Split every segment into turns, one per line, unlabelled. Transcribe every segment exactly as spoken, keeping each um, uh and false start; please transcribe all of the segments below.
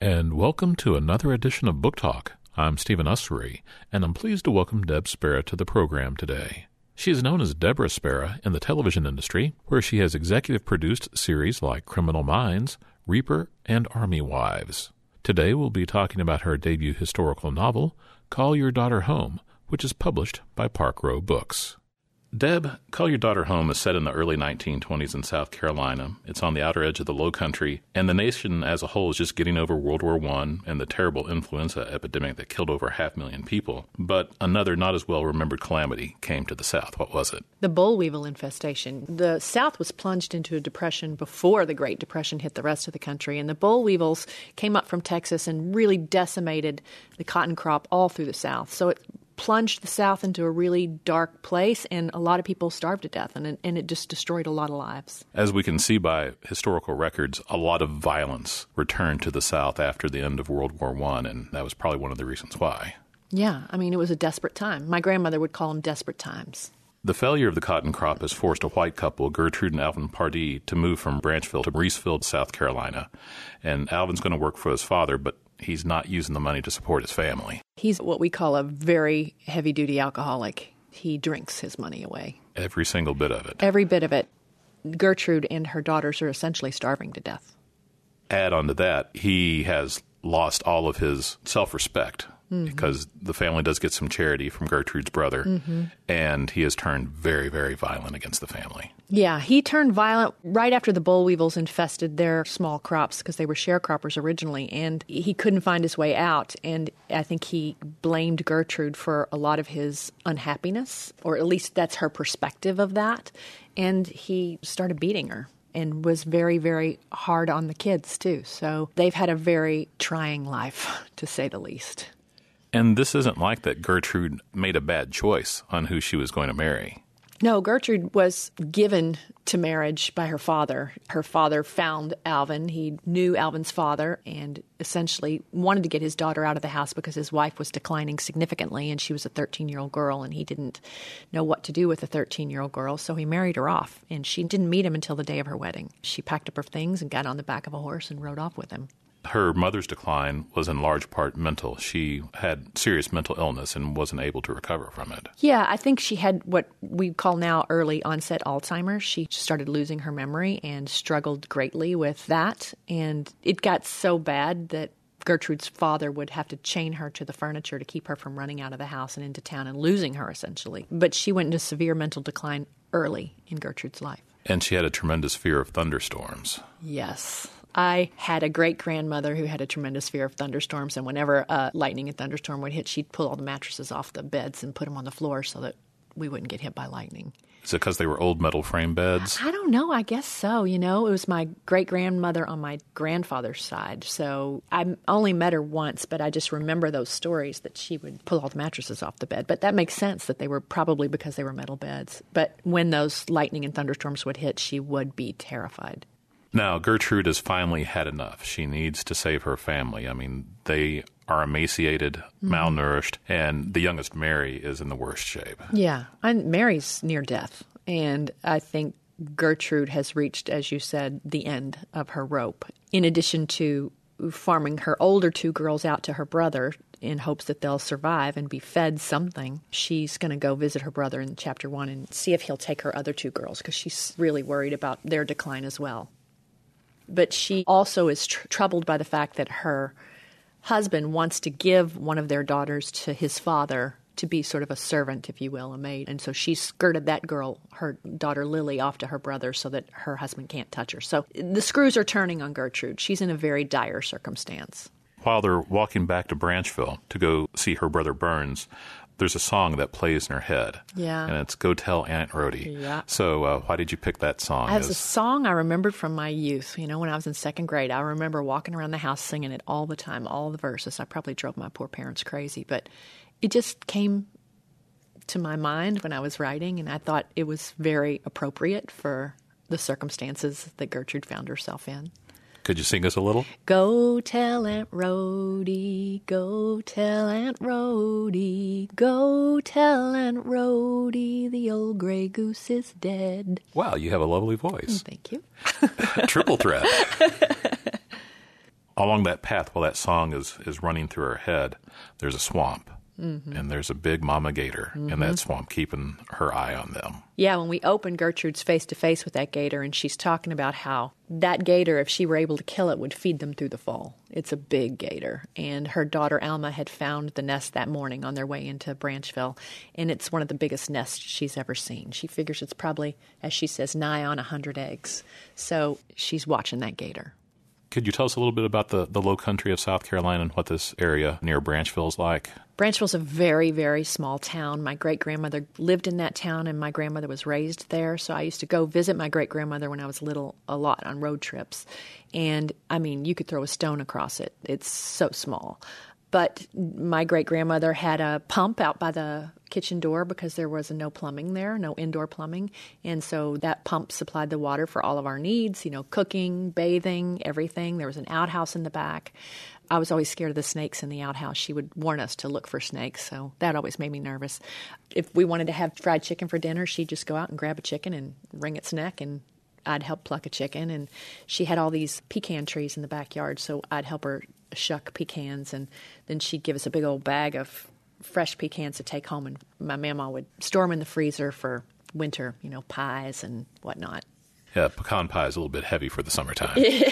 and welcome to another edition of Book Talk. I'm Stephen Ussery, and I'm pleased to welcome Deb Spera to the program today. She is known as Deborah Spera in the television industry, where she has executive produced series like Criminal Minds, Reaper, and Army Wives. Today we'll be talking about her debut historical novel, Call Your Daughter Home, which is published by Park Row Books. Deb, Call Your Daughter Home is set in the early nineteen twenties in South Carolina. It's on the outer edge of the Low Country, and the nation as a whole is just getting over World War One and the terrible influenza epidemic that killed over half a million people. But another not as well-remembered calamity came to the South. What was it?
The boll weevil infestation. The South was plunged into a depression before the Great Depression hit the rest of the country, and the boll weevils came up from Texas and really decimated the cotton crop all through the South. So it plunged the South into a really dark place, and a lot of people starved to death, and it, and it just destroyed a lot of lives.
As we can see by historical records, a lot of violence returned to the South after the end of World War One, and that was probably one of the reasons why.
Yeah, I mean, it was a desperate time. My grandmother would call them desperate times.
The failure of the cotton crop has forced a white couple, Gertrude and Alvin Pardee, to move from Branchville to Reeseville, South Carolina. And Alvin's going to work for his father, but he's not using the money to support his family.
He's what we call a very heavy-duty alcoholic. He drinks his money away.
Every single bit of it.
Every bit of it. Gertrude and her daughters are essentially starving to death.
Add on to that, he has lost all of his self-respect. Mm-hmm. Because the family does get some charity from Gertrude's brother, mm-hmm. and he has turned very, very violent against the family.
Yeah, he turned violent right after the boll weevils infested their small crops because they were sharecroppers originally, and he couldn't find his way out. And I think he blamed Gertrude for a lot of his unhappiness, or at least that's her perspective of that. And he started beating her and was very, very hard on the kids, too. So they've had a very trying life, to say the least.
And this isn't like that Gertrude made a bad choice on who she was going to marry.
No, Gertrude was given to marriage by her father. Her father found Alvin. He knew Alvin's father and essentially wanted to get his daughter out of the house because his wife was declining significantly, and she was a thirteen-year-old girl, and he didn't know what to do with a thirteen-year-old girl, so he married her off. And she didn't meet him until the day of her wedding. She packed up her things and got on the back of a horse and rode off with him.
Her mother's decline was in large part mental. She had serious mental illness and wasn't able to recover from it.
Yeah, I think she had what we call now early onset Alzheimer's. She started losing her memory and struggled greatly with that. And it got so bad that Gertrude's father would have to chain her to the furniture to keep her from running out of the house and into town and losing her, essentially. But she went into severe mental decline early in Gertrude's life.
And she had a tremendous fear of thunderstorms.
Yes. I had a great-grandmother who had a tremendous fear of thunderstorms, and whenever a lightning and thunderstorm would hit, she'd pull all the mattresses off the beds and put them on the floor so that we wouldn't get hit by lightning.
Is it because they were old metal frame beds?
I don't know. I guess so. You know, it was my great-grandmother on my grandfather's side, so I only met her once, but I just remember those stories that she would pull all the mattresses off the bed. But that makes sense that they were probably because they were metal beds. But when those lightning and thunderstorms would hit, she would be terrified.
Now, Gertrude has finally had enough. She needs to save her family. I mean, they are emaciated, mm-hmm. malnourished, and the youngest, Mary, is in the worst shape.
Yeah, and Mary's near death. And I think Gertrude has reached, as you said, the end of her rope. In addition to farming her older two girls out to her brother in hopes that they'll survive and be fed something, she's going to go visit her brother in chapter one and see if he'll take her other two girls because she's really worried about their decline as well. But she also is tr- troubled by the fact that her husband wants to give one of their daughters to his father to be sort of a servant, if you will, a maid. And so she skirted that girl, her daughter Lily, off to her brother so that her husband can't touch her. So the screws are turning on Gertrude. She's in a very dire circumstance.
While they're walking back to Branchville to go see her brother Burns, there's a song that plays in her head.
Yeah.
And it's Go Tell Aunt Rhody.
Yeah.
So uh, why did you pick that song?
As a song I remembered from my youth. You know, when I was in second grade, I remember walking around the house singing it all the time, all the verses. I probably drove my poor parents crazy, but it just came to my mind when I was writing, and I thought it was very appropriate for the circumstances that Gertrude found herself in.
Could you sing us a little?
Go tell Aunt Rhody, go tell Aunt Rhody, go tell Aunt Rhody the old gray goose is dead.
Wow, you have a lovely voice.
Thank you.
Triple threat. Along that path, while that song is, is running through her head, there's a swamp. Mm-hmm. And there's a big mama gator mm-hmm. in that swamp keeping her eye on them.
Yeah, when we open, Gertrude's face-to-face with that gator, and she's talking about how that gator, if she were able to kill it, would feed them through the fall. It's a big gator. And her daughter, Alma, had found the nest that morning on their way into Branchville, and it's one of the biggest nests she's ever seen. She figures it's probably, as she says, nigh on one hundred eggs. So she's watching that gator.
Could you tell us a little bit about the, the low country of South Carolina and what this area near Branchville is like?
Branchville's a very, very small town. My great-grandmother lived in that town, and my grandmother was raised there. So I used to go visit my great-grandmother when I was little a lot on road trips. And, I mean, you could throw a stone across it. It's so small. But my great-grandmother had a pump out by the kitchen door because there was no plumbing there, no indoor plumbing. And so that pump supplied the water for all of our needs, you know, cooking, bathing, everything. There was an outhouse in the back. I was always scared of the snakes in the outhouse. She would warn us to look for snakes, so that always made me nervous. If we wanted to have fried chicken for dinner, she'd just go out and grab a chicken and wring its neck, and I'd help pluck a chicken. And she had all these pecan trees in the backyard, so I'd help her shuck pecans, and then she'd give us a big old bag of fresh pecans to take home, and my mama would store them in the freezer for winter, you know, pies and whatnot.
Yeah, pecan pie is a little bit heavy for the summertime.
Yeah.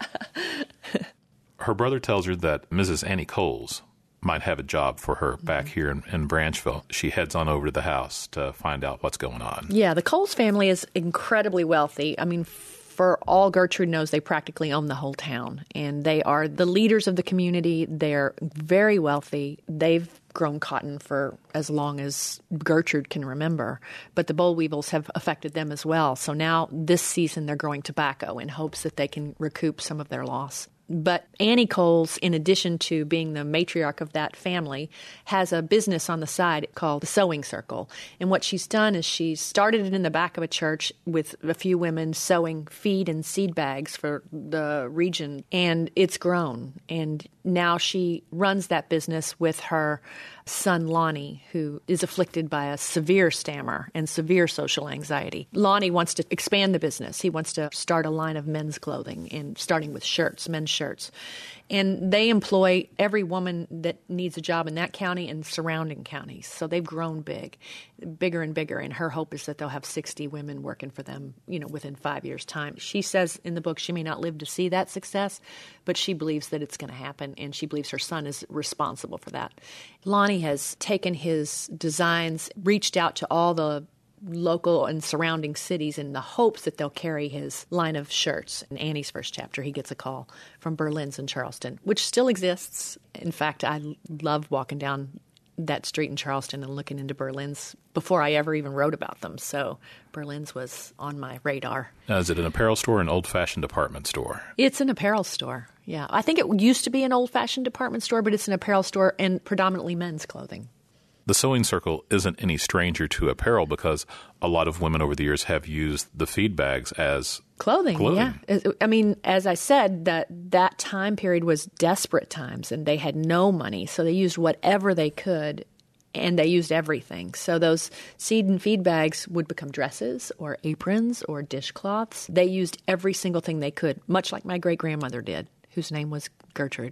Her brother tells her that Missus Annie Coles might have a job for her mm-hmm. back here in, in Branchville. She heads on over to the house to find out what's going on.
Yeah, the Coles family is incredibly wealthy. I mean, for all Gertrude knows, they practically own the whole town, and they are the leaders of the community. They're very wealthy. They've grown cotton for as long as Gertrude can remember, but the boll weevils have affected them as well. So now this season they're growing tobacco in hopes that they can recoup some of their loss. But Annie Coles, in addition to being the matriarch of that family, has a business on the side called the Sewing Circle. And what she's done is she's started it in the back of a church with a few women sewing feed and seed bags for the region. And it's grown. And now she runs that business with her son, Lonnie, who is afflicted by a severe stammer and severe social anxiety. Lonnie wants to expand the business. He wants to start a line of men's clothing, and starting with shirts, men's shirts. And they employ every woman that needs a job in that county and surrounding counties. So they've grown big, bigger and bigger. And her hope is that they'll have sixty women working for them, you know, within five years' time. She says in the book she may not live to see that success, but she believes that it's going to happen, and she believes her son is responsible for that. Lonnie has taken his designs, reached out to all the local and surrounding cities in the hopes that they'll carry his line of shirts. In Annie's first chapter, he gets a call from Berlin's in Charleston, which still exists. In fact, I love walking down that street in Charleston and looking into Berlin's before I ever even wrote about them. So Berlin's was on my radar.
Now, is it an apparel store or an old-fashioned department store?
It's an apparel store, yeah. I think it used to be an old-fashioned department store, but it's an apparel store and predominantly men's clothing.
The Sewing Circle isn't any stranger to apparel because a lot of women over the years have used the feed bags as
clothing.
clothing.
Yeah. I mean, as I said, that that time period was desperate times, and they had no money, so they used whatever they could, and they used everything. So those seed and feed bags would become dresses or aprons or dishcloths. They used every single thing they could, much like my great-grandmother did, whose name was Gertrude.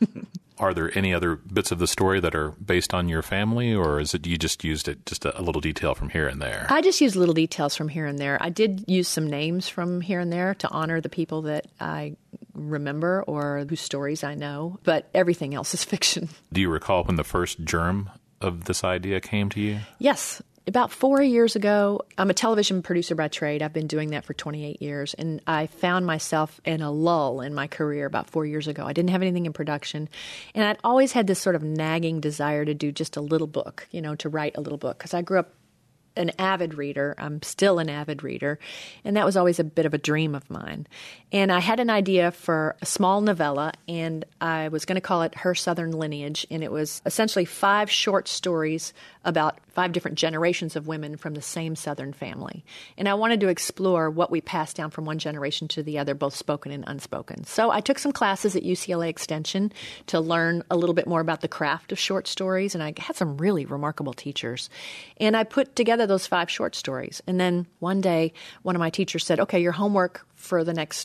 Are there any other bits of the story that are based on your family, or is it you just used it just a, a little detail from here and there?
I just used little details from here and there. I did use some names from here and there to honor the people that I remember or whose stories I know, but everything else is fiction.
Do you recall when the first germ of this idea came to you?
Yes. About four years ago, I'm a television producer by trade. I've been doing that for twenty-eight years, and I found myself in a lull in my career about four years ago. I didn't have anything in production, and I'd always had this sort of nagging desire to do just a little book, you know, to write a little book, because I grew up an avid reader. I'm still an avid reader, and that was always a bit of a dream of mine. And I had an idea for a small novella, and I was going to call it Her Southern Lineage, and it was essentially five short stories about five different generations of women from the same Southern family. And I wanted to explore what we passed down from one generation to the other, both spoken and unspoken. So I took some classes at U C L A Extension to learn a little bit more about the craft of short stories, and I had some really remarkable teachers. And I put together those five short stories. And then one day, one of my teachers said, okay, your homework for the next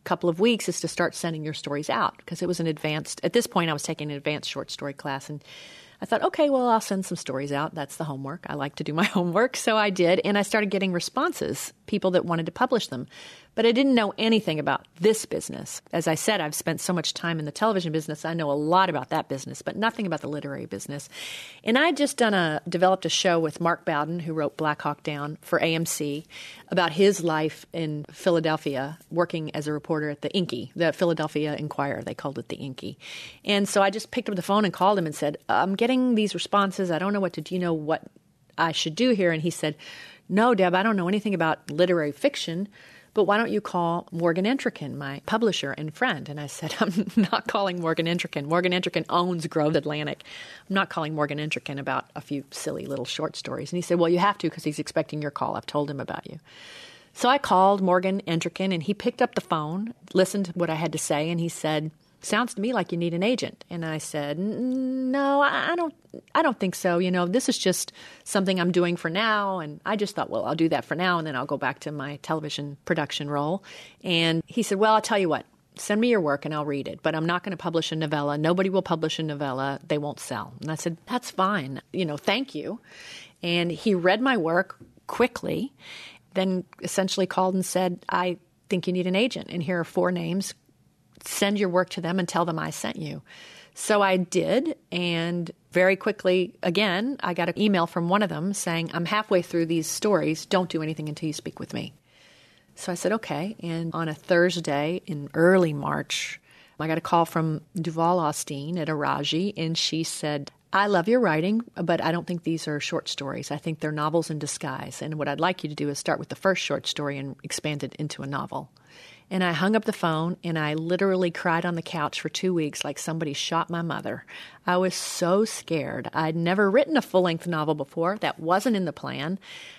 couple of weeks is to start sending your stories out, because it was an advanced, at this point I was taking an advanced short story class, and I thought, okay, well, I'll send some stories out. That's the homework. I like to do my homework. So I did, and I started getting responses, people that wanted to publish them. But I didn't know anything about this business. As I said, I've spent so much time in the television business. I know a lot about that business, but nothing about the literary business. And I had just done a developed a show with Mark Bowden, who wrote Black Hawk Down, for A M C, about his life in Philadelphia, working as a reporter at the Inky, the Philadelphia Inquirer. They called it the Inky. And so I just picked up the phone and called him and said, I'm getting these responses. I don't know what to do. You know what I should do here? And he said, no, Deb, I don't know anything about literary fiction, but why don't you call Morgan Entrekin, my publisher and friend? And I said, I'm not calling Morgan Entrekin. Morgan Entrekin owns Grove Atlantic. I'm not calling Morgan Entrekin about a few silly little short stories. And he said, well, you have to, because he's expecting your call. I've told him about you. So I called Morgan Entrekin, and he picked up the phone, listened to what I had to say, and he said, sounds to me like you need an agent. And I said, no, I don't I don't think so. You know, this is just something I'm doing for now. And I just thought, well, I'll do that for now, and then I'll go back to my television production role. And he said, well, I'll tell you what, send me your work and I'll read it. But I'm not going to publish a novella. Nobody will publish a novella. They won't sell. And I said, that's fine. You know, thank you. And he read my work quickly, then essentially called and said, I think you need an agent. And here are four names. Send your work to them and tell them I sent you. So I did, and very quickly, again, I got an email from one of them saying, I'm halfway through these stories. Don't do anything until you speak with me. So I said, okay. And on a Thursday in early March, I got a call from Duval Austin at Araji, and she said, I love your writing, but I don't think these are short stories. I think they're novels in disguise. And what I'd like you to do is start with the first short story and expand it into a novel. And I hung up the phone, and I literally cried on the couch for two weeks like somebody shot my mother. I was so scared. I'd never written a full-length novel before. That wasn't in the plan.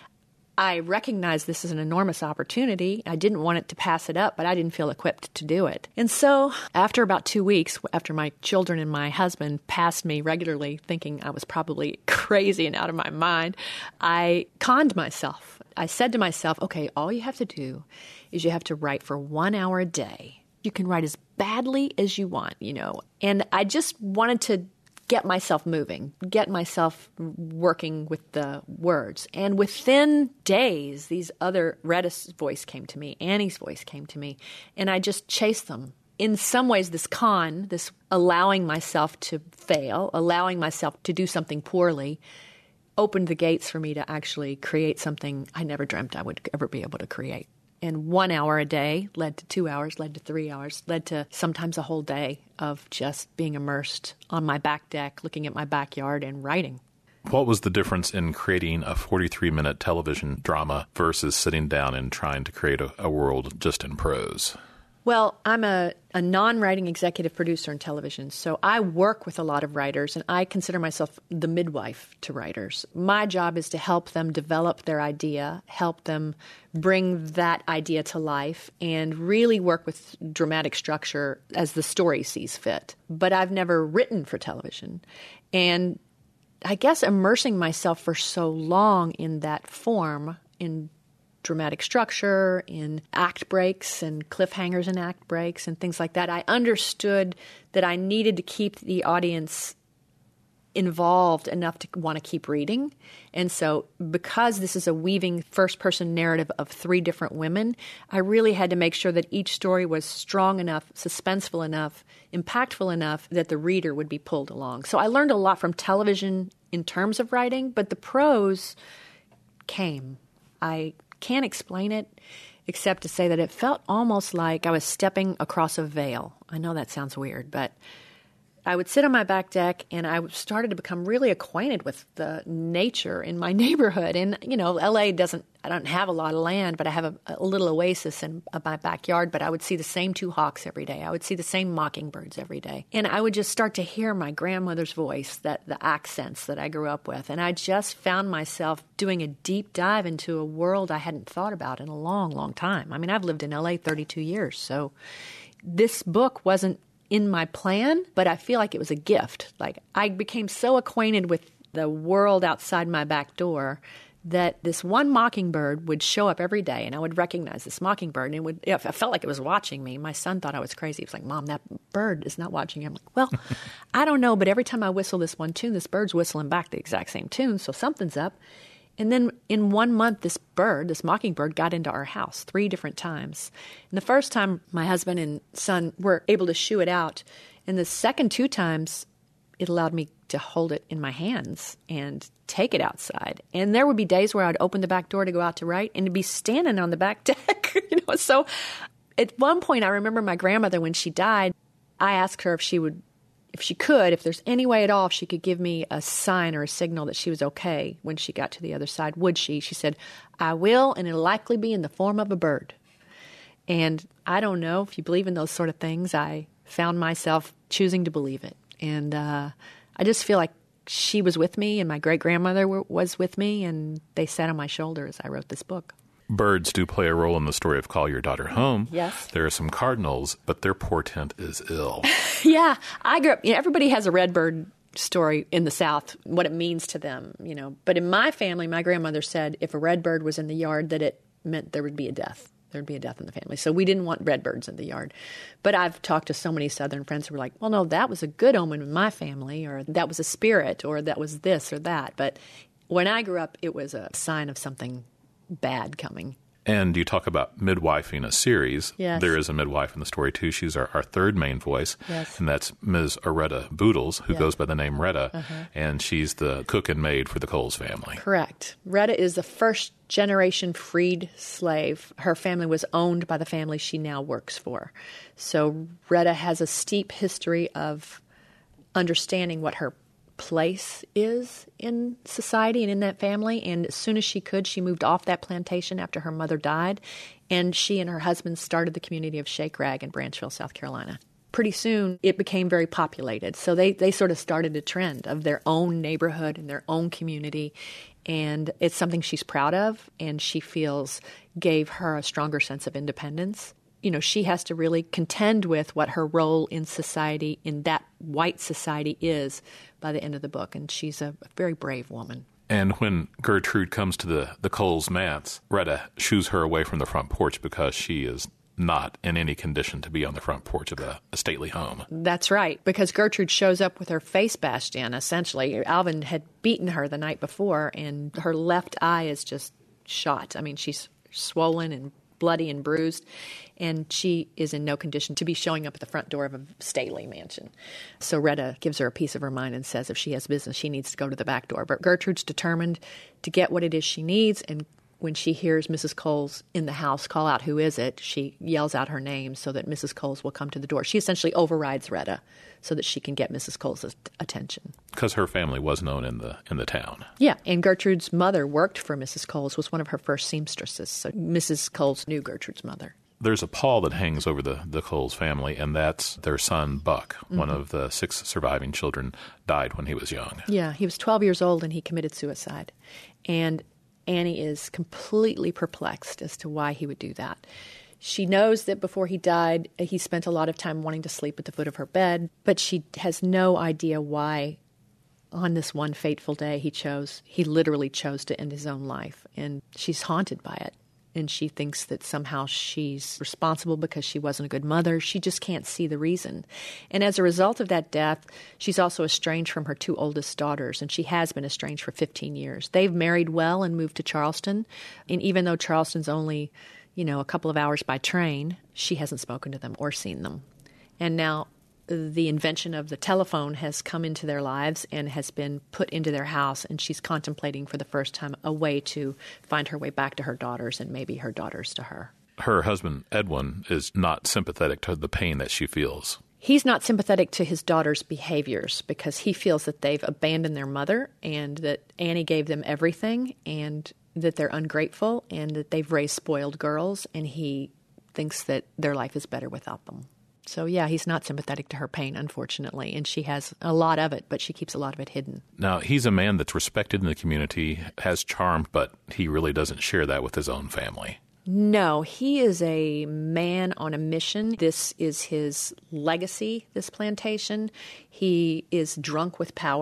I recognized this as an enormous opportunity. I didn't want it to pass it up, but I didn't feel equipped to do it. And so after about two weeks, after my children and my husband passed me regularly, thinking I was probably crazy and out of my mind, I conned myself. I said to myself, okay, all you have to do is you have to write for one hour a day. You can write as badly as you want, you know. And I just wanted to get myself moving, get myself working with the words. And within days, these other, Retta's voice came to me, Annie's voice came to me, and I just chased them. In some ways, this con, this allowing myself to fail, allowing myself to do something poorly, opened the gates for me to actually create something I never dreamt I would ever be able to create. And one hour a day led to two hours, led to three hours, led to sometimes a whole day of just being immersed on my back deck, looking at my backyard and writing.
What was the difference in creating a forty-three minute television drama versus sitting down and trying to create a, a world just in prose?
Well, I'm a, a non-writing executive producer in television, so I work with a lot of writers, and I consider myself the midwife to writers. My job is to help them develop their idea, help them bring that idea to life, and really work with dramatic structure as the story sees fit. But I've never written for television, and I guess immersing myself for so long in that form, in dramatic structure, in act breaks and cliffhangers and act breaks and things like that, I understood that I needed to keep the audience involved enough to want to keep reading. And so because this is a weaving first-person narrative of three different women, I really had to make sure that each story was strong enough, suspenseful enough, impactful enough that the reader would be pulled along. So I learned a lot from television in terms of writing, but the prose came. I can't explain it except to say that it felt almost like I was stepping across a veil. I know that sounds weird, but I would sit on my back deck, and I started to become really acquainted with the nature in my neighborhood. And, you know, L A doesn't, I don't have a lot of land, but I have a, a little oasis in my backyard. But I would see the same two hawks every day. I would see the same mockingbirds every day. And I would just start to hear my grandmother's voice, that the accents that I grew up with. And I just found myself doing a deep dive into a world I hadn't thought about in a long, long time. I mean, I've lived in L A thirty-two years, so this book wasn't in my plan, but I feel like it was a gift. Like, I became so acquainted with the world outside my back door that this one mockingbird would show up every day, and I would recognize this mockingbird, and it would, I felt like it was watching me. My son thought I was crazy. He was like, Mom, that bird is not watching you. I'm like, well, I don't know, but every time I whistle this one tune, this bird's whistling back the exact same tune, so something's up. And then in one month, this bird, this mockingbird, got into our house three different times. And the first time, my husband and son were able to shoo it out. And the second two times, it allowed me to hold it in my hands and take it outside. And there would be days where I'd open the back door to go out to write, and it'd be standing on the back deck. you know, so at one point, I remember my grandmother, when she died, I asked her if she would, if she could, if there's any way at all, if she could give me a sign or a signal that she was okay when she got to the other side. Would she? She said, I will, and it'll likely be in the form of a bird. And I don't know if you believe in those sort of things. I found myself choosing to believe it. And uh, I just feel like she was with me, and my great-grandmother w- was with me, and they sat on my shoulder as I wrote this book.
Birds do play a role in the story of Call Your Daughter Home.
Yes.
There are some cardinals, but their portent is ill.
Yeah. I grew up, you know, everybody has a redbird story in the South, what it means to them, you know. But in my family, my grandmother said if a redbird was in the yard, that it meant there would be a death. There would be a death in the family. So we didn't want redbirds in the yard. But I've talked to so many Southern friends who were like, well, no, that was a good omen in my family, or that was a spirit, or that was this or that. But when I grew up, it was a sign of something bad coming.
And you talk about midwifing a series.
Yes.
There is a midwife in the story, too. She's our, our third main voice.
Yes.
And that's Miz Aretta Boodles, who
Yeah.
goes by the name Retta.
Uh-huh.
And she's the cook and maid for the Coles family.
Correct. Retta is the first generation freed slave. Her family was owned by the family she now works for. So Retta has a steep history of understanding what her place is in society and in that family. And as soon as she could, she moved off that plantation after her mother died. And she and her husband started the community of Shake Rag in Branchville, South Carolina. Pretty soon, it became very populated. So they, they sort of started a trend of their own neighborhood and their own community. And it's something she's proud of, and she feels gave her a stronger sense of independence. You know, she has to really contend with what her role in society, in that white society, is by the end of the book. And she's a very brave woman.
And when Gertrude comes to the, the Coles manse, Retta shoos her away from the front porch because she is not in any condition to be on the front porch of a, a stately home.
That's right, because Gertrude shows up with her face bashed in, essentially. Alvin had beaten her the night before, and her left eye is just shot. I mean, she's swollen and bloody and bruised, and she is in no condition to be showing up at the front door of a stately mansion. So Retta gives her a piece of her mind and says if she has business, she needs to go to the back door. But Gertrude's determined to get what it is she needs, and when she hears Missus Coles in the house call out, who is it, she yells out her name so that Missus Coles will come to the door. She essentially overrides Retta so that she can get Missus Coles' attention.
Because her family was known in the in the town.
Yeah, and Gertrude's mother worked for Missus Coles, was one of her first seamstresses. So Missus Coles knew Gertrude's mother.
There's a pall that hangs over the, the Coles family, and that's their son, Buck. Mm-hmm. One of the six surviving children died when he was young.
Yeah, he was twelve years old, and he committed suicide. And Annie is completely perplexed as to why he would do that. She knows that before he died, he spent a lot of time wanting to sleep at the foot of her bed, but she has no idea why on this one fateful day he chose, he literally chose to end his own life. And she's haunted by it. And she thinks that somehow she's responsible because she wasn't a good mother. She just can't see the reason. And as a result of that death, she's also estranged from her two oldest daughters, and she has been estranged for fifteen years. They've married well and moved to Charleston. And even though Charleston's only, you know, a couple of hours by train, she hasn't spoken to them or seen them. And now the invention of the telephone has come into their lives and has been put into their house, and she's contemplating for the first time a way to find her way back to her daughters and maybe her daughters to her.
Her husband, Edwin, is not sympathetic to the pain that she feels.
He's not sympathetic to his daughter's behaviors because he feels that they've abandoned their mother and that Annie gave them everything and that they're ungrateful and that they've raised spoiled girls, and he thinks that their life is better without them. So, yeah, he's not sympathetic to her pain, unfortunately, and she has a lot of it, but she keeps a lot of it hidden.
Now, he's a man that's respected in the community, has charm, but he really doesn't share that with his own family.
No, he is a man on a mission. This is his legacy, this plantation. He is drunk with power,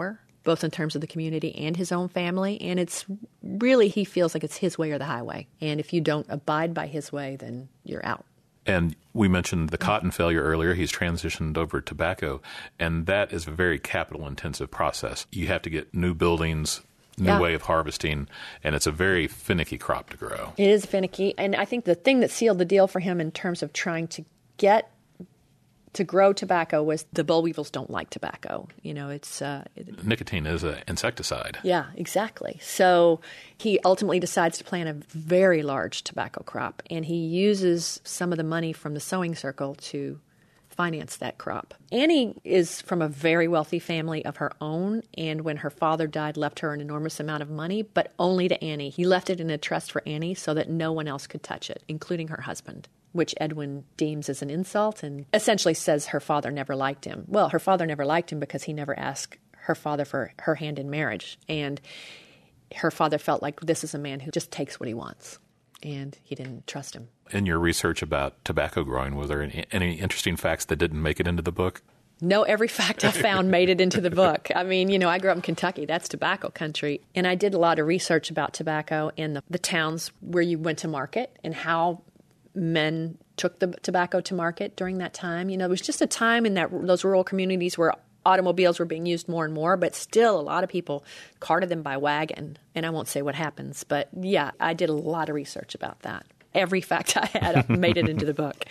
both in terms of the community and his own family. And it's really, he feels like it's his way or the highway. And if you don't abide by his way, then you're out.
And we mentioned the cotton failure earlier. He's transitioned over to tobacco, and that is a very capital-intensive process. You have to get new buildings, new
Yeah.
way of harvesting, and it's a very finicky crop to grow.
It is finicky. And I think the thing that sealed the deal for him in terms of trying to get to grow tobacco was the boll weevils don't like tobacco. You know, it's... Uh, it,
Nicotine is an insecticide.
yeah, exactly. So he ultimately decides to plant a very large tobacco crop, and he uses some of the money from the sewing circle to finance that crop. Annie is from a very wealthy family of her own, and when her father died, left her an enormous amount of money, but only to Annie. He left it in a trust for Annie so that no one else could touch it, including her husband, which Edwin deems as an insult and essentially says her father never liked him. Well, her father never liked him because he never asked her father for her hand in marriage. And her father felt like this is a man who just takes what he wants, and he didn't trust him.
In your research about tobacco growing, was there any, any interesting facts that didn't make it into the book?
No, every fact I found made it into the book. I mean, you know, I grew up in Kentucky. That's tobacco country. And I did a lot of research about tobacco and the, the towns where you went to market and how men took the tobacco to market during that time. You know, it was just a time in that those rural communities where automobiles were being used more and more, but still a lot of people carted them by wagon. And I won't say what happens, but yeah, I did a lot of research about that. Every fact I had made it into the book.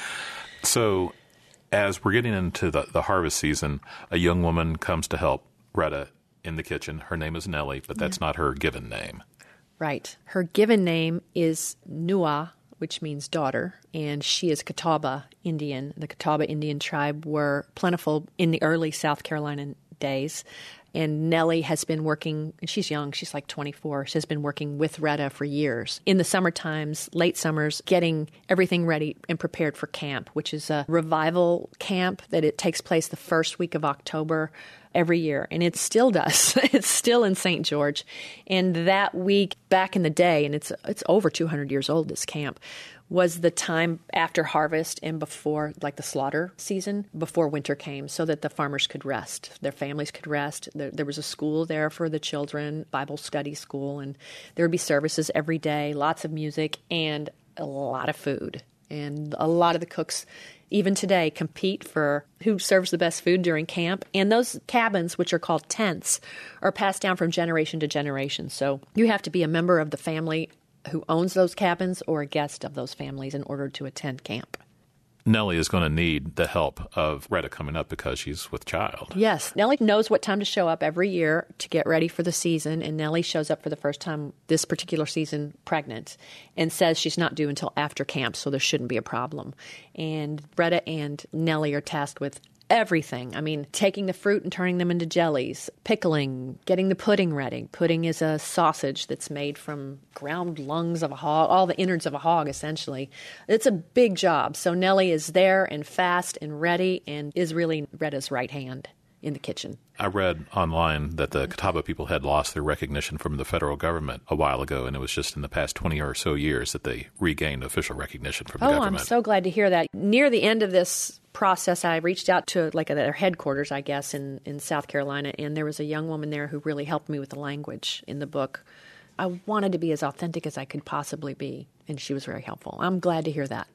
So as we're getting into the, the harvest season, a young woman comes to help Retta in the kitchen. Her name is Nellie, but that's yeah. not her given name.
Right. Her given name is Nua, which means daughter, and she is Catawba Indian. The Catawba Indian tribe were plentiful in the early South Carolina days. And Nellie has been working, and she's young, she's like twenty-four. She has been working with Retta for years. In the summer times, late summers, getting everything ready and prepared for camp, which is a revival camp that it takes place the first week of October every year. And it still does. It's still in Saint George. And that week back in the day, and it's it's over two hundred years old, this camp, was the time after harvest and before, like the slaughter season, before winter came, so that the farmers could rest, their families could rest. There, there was a school there for the children, Bible study school, and there would be services every day, lots of music, and a lot of food. And a lot of the cooks, even today, compete for who serves the best food during camp. And those cabins, which are called tents, are passed down from generation to generation. So you have to be a member of the family who owns those cabins or a guest of those families in order to attend camp.
Nellie is going to need the help of Retta coming up because she's with child.
Yes. Nellie knows what time to show up every year to get ready for the season, and Nellie shows up for the first time this particular season pregnant and says she's not due until after camp, so there shouldn't be a problem. And Retta and Nellie are tasked with everything. I mean, taking the fruit and turning them into jellies, pickling, getting the pudding ready. Pudding is a sausage that's made from ground lungs of a hog, all the innards of a hog, essentially. It's a big job. So Nellie is there and fast and ready and is really Retta's right hand in the kitchen.
I read online that the Catawba people had lost their recognition from the federal government a while ago, and it was just in the past twenty or so years that they regained official recognition from the
oh,
government.
I'm so glad to hear that. Near the end of this process, I reached out to like their headquarters, I guess, in, in South Carolina, and there was a young woman there who really helped me with the language in the book. I wanted to be as authentic as I could possibly be, and she was very helpful. I'm glad to hear that.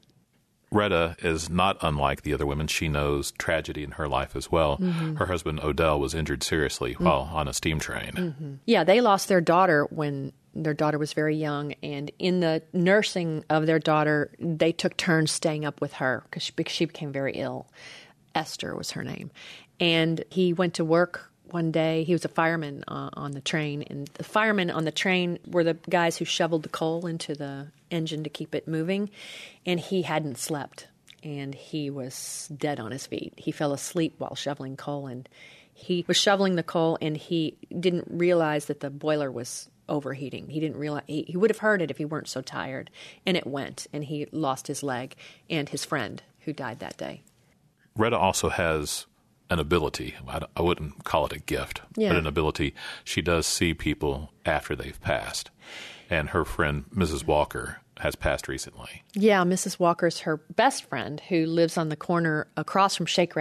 Retta is not unlike the other women. She knows tragedy in her life as well. Mm-hmm. Her husband, Odell, was injured seriously mm-hmm. while on a steam train.
Mm-hmm. Yeah, they lost their daughter when their daughter was very young. And in the nursing of their daughter, they took turns staying up with her because she, she became very ill. Esther was her name. And he went to work one day. He was a fireman uh, on the train. And the firemen on the train were the guys who shoveled the coal into the engine to keep it moving, and he hadn't slept, and he was dead on his feet. He fell asleep while shoveling coal, and he was shoveling the coal, and he didn't realize that the boiler was overheating. He didn't realize, he, he would have heard it if he weren't so tired, and it went, and he lost his leg and his friend who died that day.
Retta also has an ability. I, I wouldn't call it a gift,
yeah.
but an ability. She does see people after they've passed. And her friend, Missus Walker, has passed recently.
Yeah, Missus Walker's her best friend who lives on the corner across from Shake Rag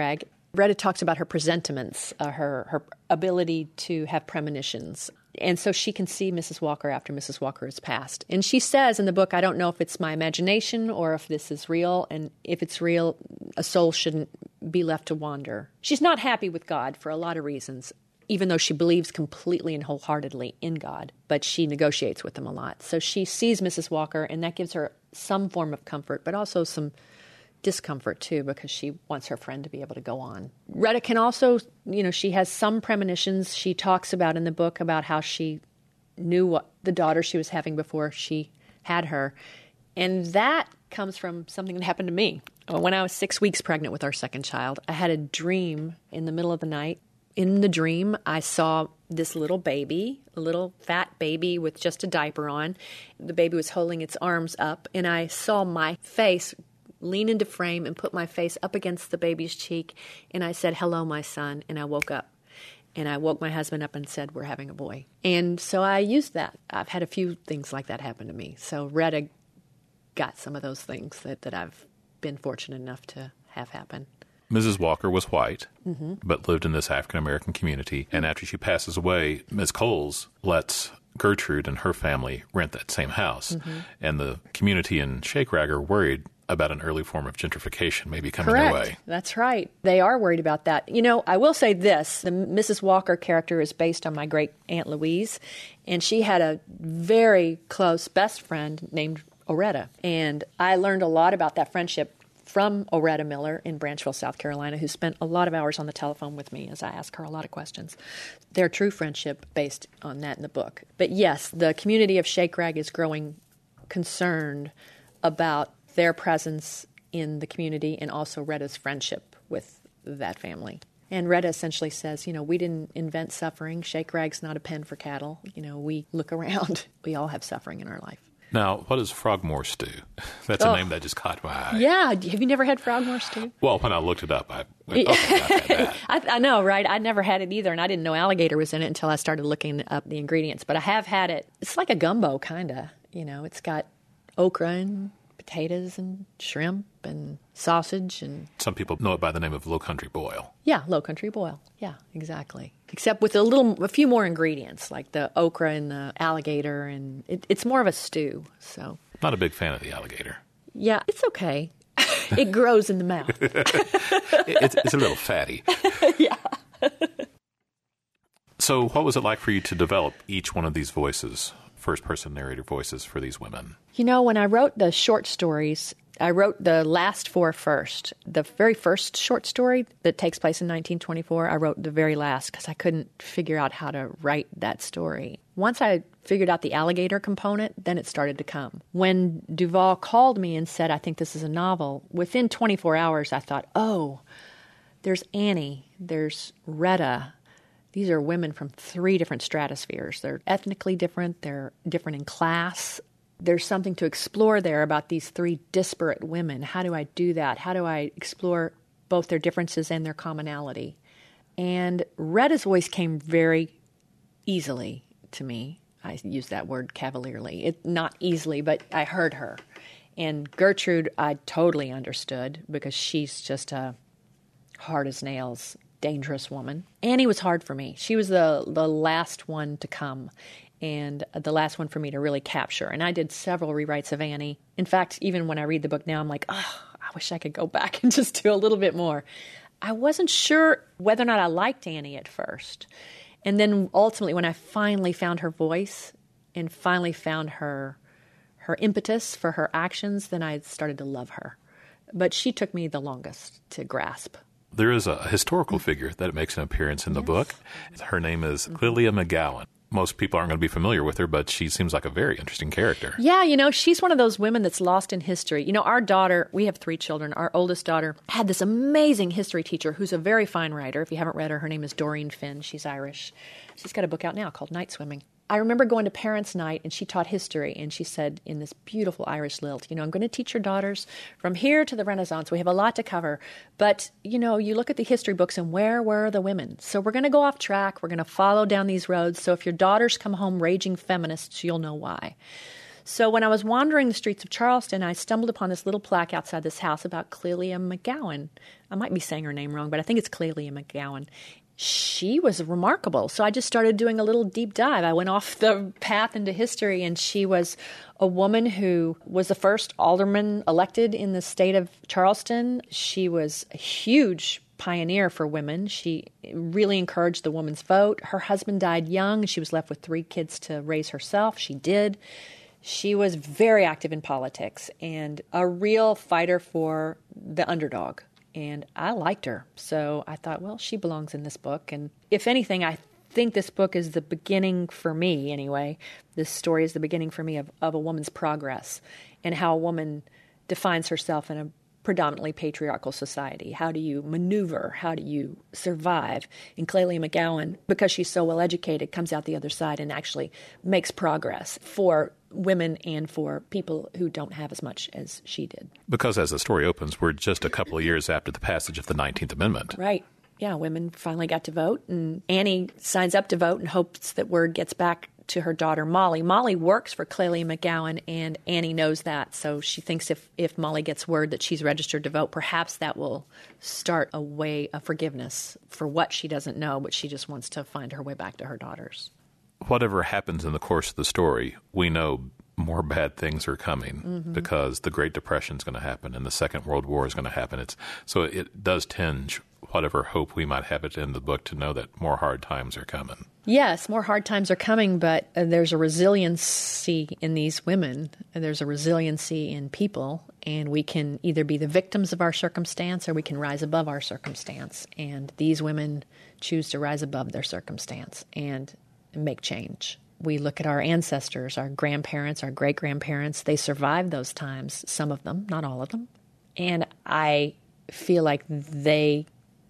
Retta talks about her presentiments, uh, her her ability to have premonitions. And so she can see Missus Walker after Missus Walker has passed. And she says in the book, I don't know if it's my imagination or if this is real. And if it's real, a soul shouldn't be left to wander. She's not happy with God for a lot of reasons, even though she believes completely and wholeheartedly in God. But she negotiates with him a lot. So she sees Missus Walker, and that gives her some form of comfort, but also some discomfort too, because she wants her friend to be able to go on. Retta can also, you know, she has some premonitions. She talks about in the book about how she knew what the daughter she was having before she had her. And that comes from something that happened to me. When I was six weeks pregnant with our second child, I had a dream in the middle of the night. In the dream, I saw this little baby, a little fat baby with just a diaper on. The baby was holding its arms up, and I saw my face lean into frame and put my face up against the baby's cheek, and I said, hello, my son, and I woke up. And I woke my husband up and said, we're having a boy. And so I used that. I've had a few things like that happen to me. So Retta got some of those things that, that I've been fortunate enough to have happen.
Missus Walker was white,
mm-hmm.
but lived in this African-American community. And after she passes away, Miz Coles lets Gertrude and her family rent that same house.
Mm-hmm.
And the community in Shake Rag are worried about an early form of gentrification maybe coming
Correct.
their way.
That's right. They are worried about that. You know, I will say this. The Missus Walker character is based on my great Aunt Louise, and she had a very close best friend named Oretta. And I learned a lot about that friendship from Oretta Miller in Branchville, South Carolina, who spent a lot of hours on the telephone with me as I asked her a lot of questions. Their true friendship based on that in the book. But yes, the community of Shake Rag is growing concerned about their presence in the community and also Retta's friendship with that family. And Retta essentially says, you know, we didn't invent suffering. Shake Rag's not a pen for cattle. You know, we look around. We all have suffering in our life.
Now, what is Frogmore stew? That's
oh.
a name that just caught my eye.
Yeah. Have you never had Frogmore stew?
Well, when I looked it up, I went, okay, I've had that.
I, I know, right? I never had it either, and I didn't know alligator was in it until I started looking up the ingredients. But I have had it. It's like a gumbo, kind of. You know, it's got okra and potatoes and shrimp and sausage and...
Some people know it by the name of Low Country Boil.
Yeah, Low Country Boil. Yeah, exactly. Except with a little, a few more ingredients, like the okra and the alligator, and it, it's more of a stew, so...
Not a big fan of the alligator.
Yeah, it's okay. It grows in the mouth.
it's, it's a little fatty.
Yeah.
So what was it like for you to develop each one of these voices, first-person narrator voices for these women?
You know, when I wrote the short stories, I wrote the last four first. The very first short story that takes place in nineteen twenty-four, I wrote the very last because I couldn't figure out how to write that story. Once I figured out the alligator component, then it started to come. When Duvall called me and said, I think this is a novel, within twenty-four hours I thought, oh, there's Annie, there's Retta. These are women from three different stratospheres. They're ethnically different. They're different in class. There's something to explore there about these three disparate women. How do I do that? How do I explore both their differences and their commonality? And Retta's voice came very easily to me. I use that word cavalierly. It, not easily, but I heard her. And Gertrude, I totally understood because she's just a hard as nails, dangerous woman. Annie was hard for me. She was the the last one to come and the last one for me to really capture. And I did several rewrites of Annie. In fact, even when I read the book now, I'm like, oh, I wish I could go back and just do a little bit more. I wasn't sure whether or not I liked Annie at first. And then ultimately, when I finally found her voice and finally found her her impetus for her actions, then I started to love her. But she took me the longest to grasp.
There is a historical figure that makes an appearance in the yes. book. Her name is Clelia McGowan. Most people aren't going to be familiar with her, but she seems like a very interesting character.
Yeah, you know, she's one of those women that's lost in history. You know, our daughter, we have three children. Our oldest daughter had this amazing history teacher who's a very fine writer. If you haven't read her, her name is Doreen Finn. She's Irish. She's got a book out now called Night Swimming. I remember going to parents' night, and she taught history, and she said in this beautiful Irish lilt, you know, I'm going to teach your daughters from here to the Renaissance. We have a lot to cover, but, you know, you look at the history books, and where were the women? So we're going to go off track. We're going to follow down these roads. So if your daughters come home raging feminists, you'll know why. So when I was wandering the streets of Charleston, I stumbled upon this little plaque outside this house about Clelia McGowan. I might be saying her name wrong, but I think it's Clelia McGowan. She was remarkable. So I just started doing a little deep dive. I went off the path into history, and she was a woman who was the first alderman elected in the state of Charleston. She was a huge pioneer for women. She really encouraged the woman's vote. Her husband died young. She was left with three kids to raise herself. She did. She was very active in politics and a real fighter for the underdog. And I liked her. So I thought, well, she belongs in this book. And if anything, I think this book is the beginning for me, anyway. This story is the beginning for me of, of a woman's progress and how a woman defines herself in a predominantly patriarchal society. How do you maneuver? How do you survive? And Clelia McGowan, because she's so well educated, comes out the other side and actually makes progress for women and for people who don't have as much as she did.
Because as the story opens, we're just a couple of years after the passage of the nineteenth Amendment.
Right. Yeah, women finally got to vote, and Annie signs up to vote and hopes that word gets back to her daughter, Molly. Molly works for Clelia McGowan, and Annie knows that, so she thinks if, if Molly gets word that she's registered to vote, perhaps that will start a way of forgiveness for what she doesn't know, but she just wants to find her way back to her daughters.
Whatever happens in the course of the story, we know more bad things are coming mm-hmm. because the Great Depression is going to happen and the Second World War is going to happen. It's so it does tinge whatever hope we might have at the end of the book to know that more hard times are coming.
Yes, more hard times are coming, but uh, there's a resiliency in these women. And there's a resiliency in people, and we can either be the victims of our circumstance or we can rise above our circumstance. And these women choose to rise above their circumstance and make change. We look at our ancestors, our grandparents, our great-grandparents. They survived those times, some of them, not all of them. And I feel like they,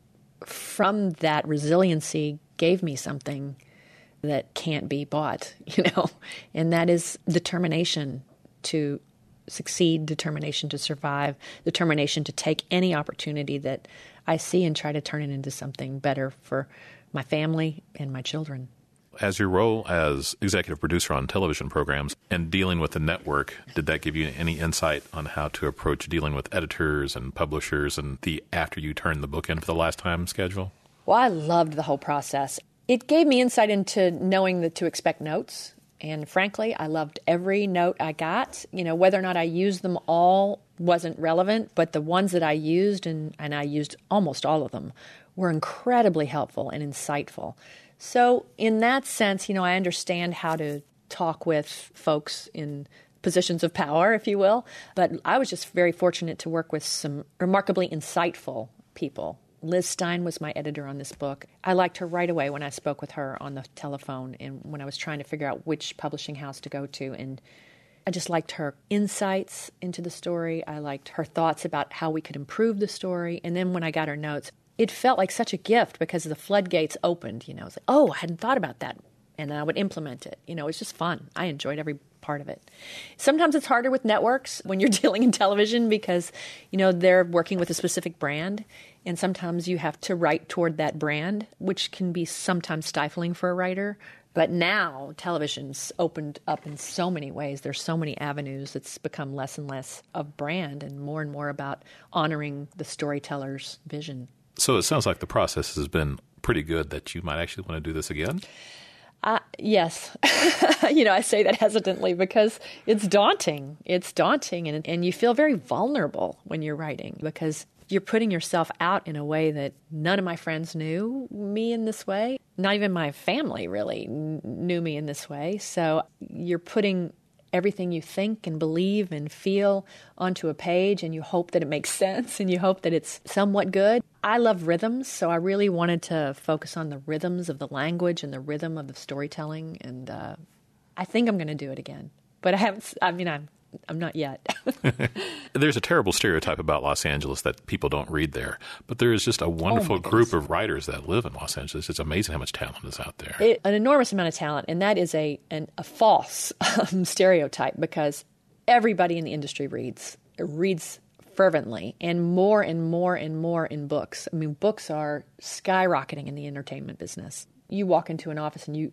from that resiliency, gave me something that can't be bought, you know, and that is determination to succeed, determination to survive, determination to take any opportunity that I see and try to turn it into something better for my family and my children.
As your role as executive producer on television programs and dealing with the network, did that give you any insight on how to approach dealing with editors and publishers and the after you turn the book in for the last time schedule?
Well, I loved the whole process. It gave me insight into knowing that to expect notes. And frankly, I loved every note I got. You know, whether or not I used them all wasn't relevant, but the ones that I used, and, and I used almost all of them, were incredibly helpful and insightful. So in that sense, you know, I understand how to talk with folks in positions of power, if you will. But I was just very fortunate to work with some remarkably insightful people. Liz Stein was my editor on this book. I liked her right away when I spoke with her on the telephone and when I was trying to figure out which publishing house to go to. And I just liked her insights into the story. I liked her thoughts about how we could improve the story. And then when I got her notes, it felt like such a gift because the floodgates opened. You know, it's like, oh, I hadn't thought about that. And then I would implement it. You know, it's just fun. I enjoyed every part of it. Sometimes it's harder with networks when you're dealing in television because, you know, they're working with a specific brand. And sometimes you have to write toward that brand, which can be sometimes stifling for a writer. But now television's opened up in so many ways. There's so many avenues. It's become less and less of brand and more and more about honoring the storyteller's vision.
So it sounds like the process has been pretty good that you might actually want to do this again?
Uh, yes. You know, I say that hesitantly because it's daunting. It's daunting, and, and you feel very vulnerable when you're writing because you're putting yourself out in a way that none of my friends knew me in this way. Not even my family really n- knew me in this way. So you're putting everything you think and believe and feel onto a page, and you hope that it makes sense and you hope that it's somewhat good. I love rhythms, so I really wanted to focus on the rhythms of the language and the rhythm of the storytelling, and uh, I think I'm going to do it again. But I haven't, I mean, I'm I'm not yet.
There's a terrible stereotype about Los Angeles that people don't read there, but there is just a wonderful oh group of writers that live in Los Angeles. It's amazing how much talent is out there.
It, an enormous amount of talent, and that is a an, a false um, stereotype because everybody in the industry reads reads fervently, and more and more and more in books. I mean, books are skyrocketing in the entertainment business. You walk into an office and you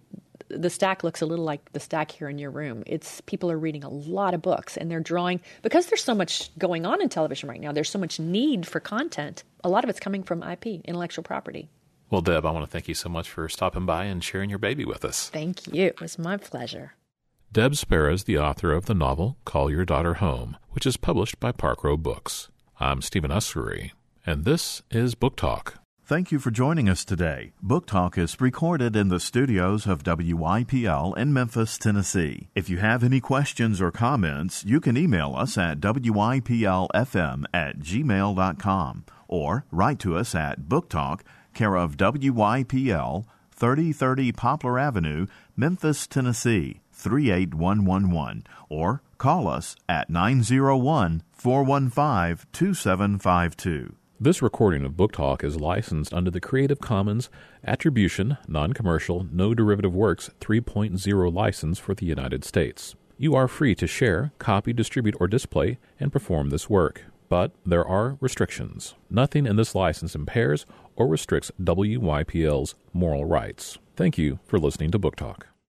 the stack looks a little like the stack here in your room. It's people are reading a lot of books, and they're drawing, because there's so much going on in television right now, there's so much need for content. A lot of it's coming from I P, intellectual property.
Well, Deb, I want to thank you so much for stopping by and sharing your baby with us.
Thank you. It was my pleasure.
Deb Spera is the author of the novel Call Your Daughter Home, which is published by Park Row Books. I'm Stephen Ussery, and this is Book Talk.
Thank you for joining us today. Book Talk is recorded in the studios of W Y P L in Memphis, Tennessee. If you have any questions or comments, you can email us at W Y P L F M at gmail dot com or write to us at Book Talk, care of W Y P L, thirty thirty Poplar Avenue, Memphis, Tennessee, three eight one one one, or call us at nine zero one, four one five, two seven five two.
This recording of Book Talk is licensed under the Creative Commons Attribution, Non-Commercial, No Derivative Works three point oh license for the United States. You are free to share, copy, distribute, or display and perform this work, but there are restrictions. Nothing in this license impairs or restricts W Y P L's moral rights. Thank you for listening to Book Talk.